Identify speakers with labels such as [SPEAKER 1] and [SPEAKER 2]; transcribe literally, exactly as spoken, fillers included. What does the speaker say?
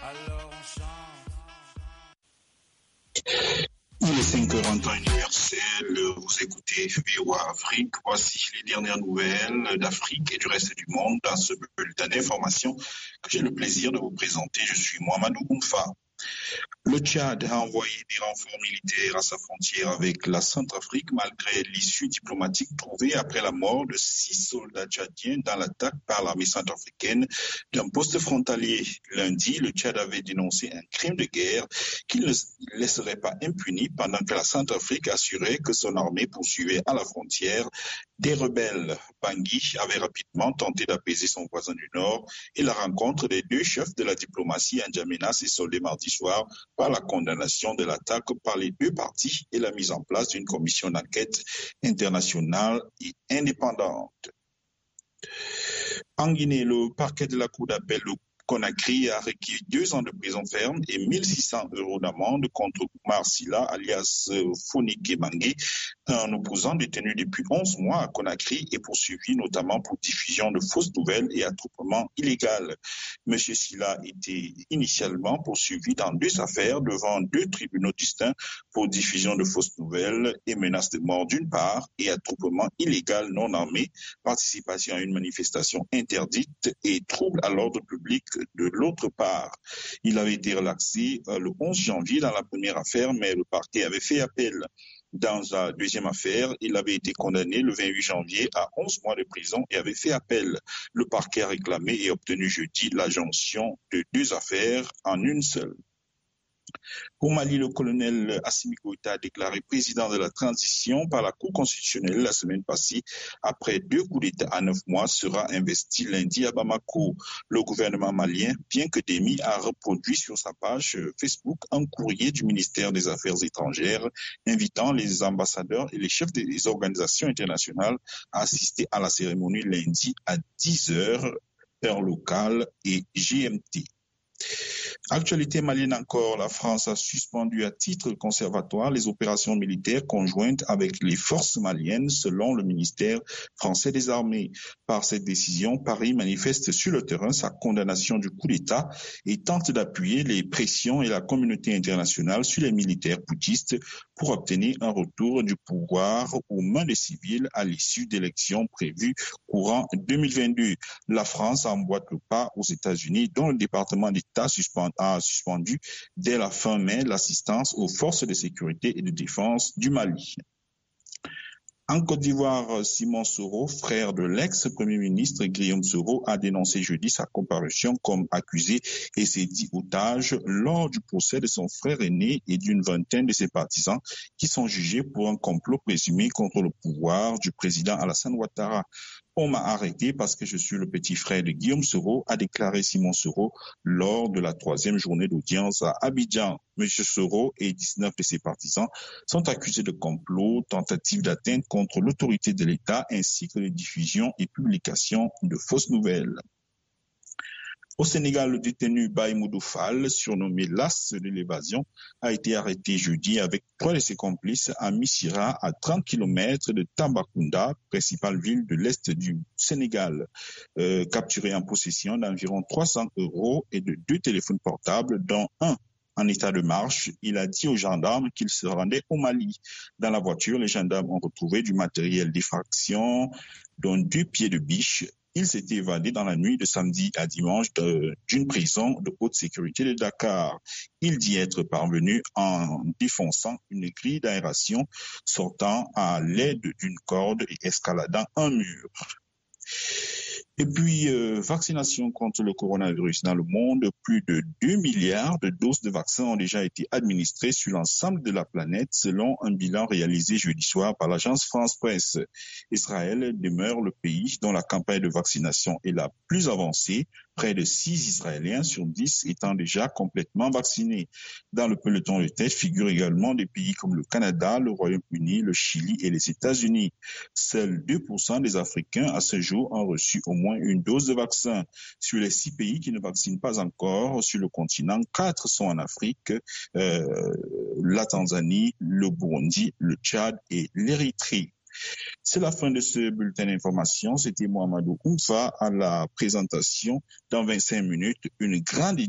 [SPEAKER 1] Il est cinq heures en temps universel, vous écoutez V O A Afrique. Voici les dernières nouvelles d'Afrique et du reste du monde dans ce bulletin d'information que j'ai le plaisir de vous présenter. Je suis Mohamedou Oumfa. Le Tchad a envoyé des renforts militaires à sa frontière avec la Centrafrique malgré l'issue diplomatique trouvée après la mort de six soldats tchadiens dans l'attaque par l'armée centrafricaine d'un poste frontalier. Lundi, le Tchad avait dénoncé un crime de guerre qu'il ne laisserait pas impuni pendant que la Centrafrique assurait que son armée poursuivait à la frontière des rebelles. Bangui avait rapidement tenté d'apaiser son voisin du Nord et la rencontre des deux chefs de la diplomatie à N'Djamena s'est soldée mardi soir par la condamnation de l'attaque par les deux parties et la mise en place d'une commission d'enquête internationale et indépendante. En Guinée, le parquet de la Cour d'appel de Conakry a requis deux ans de prison ferme et mille six cents euros d'amende contre Oumar Silla, alias Fonike Mangé, un opposant détenu depuis onze mois à Conakry et poursuivi notamment pour diffusion de fausses nouvelles et attroupement illégal. Monsieur Silla était initialement poursuivi dans deux affaires devant deux tribunaux distincts pour diffusion de fausses nouvelles et menace de mort d'une part et attroupement illégal non armé, participation à une manifestation interdite et trouble à l'ordre public de l'autre part. Il avait été relaxé le onze janvier dans la première affaire, mais le parquet avait fait appel. Dans la deuxième affaire, il avait été condamné le vingt-huit janvier à onze mois de prison et avait fait appel. Le parquet a réclamé et obtenu jeudi la jonction de deux affaires en une seule. Au Mali, le colonel Assimi Goïta a déclaré président de la transition par la Cour constitutionnelle la semaine passée. Après deux coups d'État à neuf mois, sera investi lundi à Bamako. Le gouvernement malien, bien que démis, a reproduit sur sa page Facebook un courrier du ministère des Affaires étrangères invitant les ambassadeurs et les chefs des organisations internationales à assister à la cérémonie lundi à dix heures, heure locale et G M T. Actualité malienne encore, la France a suspendu à titre conservatoire les opérations militaires conjointes avec les forces maliennes selon le ministère français des armées. Par cette décision, Paris manifeste sur le terrain sa condamnation du coup d'État et tente d'appuyer les pressions et la communauté internationale sur les militaires putschistes pour obtenir un retour du pouvoir aux mains des civils à l'issue d'élections prévues courant deux mille vingt-deux. La France emboîte le pas aux États-Unis dont le département d'État suspend a suspendu dès la fin mai l'assistance aux forces de sécurité et de défense du Mali. En Côte d'Ivoire, Simon Soro, frère de l'ex-premier ministre Guillaume Soro, a dénoncé jeudi sa comparution comme accusé et s'est dit otage lors du procès de son frère aîné et d'une vingtaine de ses partisans qui sont jugés pour un complot présumé contre le pouvoir du président Alassane Ouattara. On m'a arrêté parce que je suis le petit frère de Guillaume Soro, a déclaré Simon Soro lors de la troisième journée d'audience à Abidjan. Monsieur Soro et dix-neuf de ses partisans sont accusés de complot, tentative d'atteinte contre l'autorité de l'État ainsi que de diffusion et publication de fausses nouvelles. Au Sénégal, le détenu Baïmoudou Fall, surnommé l'As de l'évasion, a été arrêté jeudi avec trois de ses complices à Missira, à trente kilomètres de Tambacounda, principale ville de l'Est du Sénégal. Euh, capturé en possession d'environ trois cents euros et de deux téléphones portables, dont un en état de marche, il a dit aux gendarmes qu'il se rendait au Mali. Dans la voiture, les gendarmes ont retrouvé du matériel d'effraction, dont deux pieds de biche. Il s'était évadé dans la nuit de samedi à dimanche de, d'une prison de haute sécurité de Dakar. Il dit être parvenu en défonçant une grille d'aération, sortant à l'aide d'une corde et escaladant un mur. Et puis, euh, vaccination contre le coronavirus dans le monde, plus de deux milliards de doses de vaccins ont déjà été administrées sur l'ensemble de la planète selon un bilan réalisé jeudi soir par l'agence France Presse. Israël demeure le pays dont la campagne de vaccination est la plus avancée, près de six Israéliens sur dix étant déjà complètement vaccinés. Dans le peloton de tête figurent également des pays comme le Canada, le Royaume-Uni, le Chili et les États-Unis. Seuls deux pour cent des Africains à ce jour ont reçu au moins une dose de vaccin. Sur les six pays qui ne vaccinent pas encore sur le continent, quatre sont en Afrique, euh, la Tanzanie, le Burundi, le Tchad et l'Érythrée. C'est la fin de ce bulletin d'information. C'était Mohamedou Oumfa à la présentation. Dans vingt-cinq minutes, une grande